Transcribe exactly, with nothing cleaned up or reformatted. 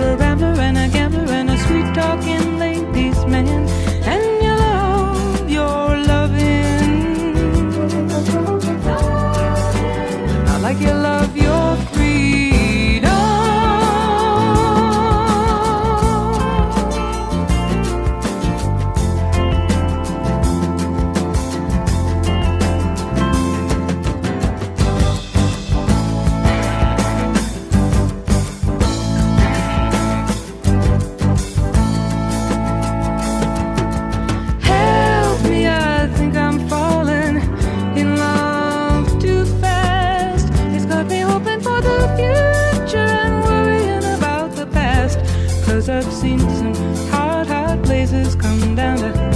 a rambler and a gambler and a sweet talking ladies man. And you love your loving, not like you love your freedom. Help me, I think I'm falling in love too fast. It's got me hoping for the future and worrying about the past. 'Cause I've seen some hard, hard places come down to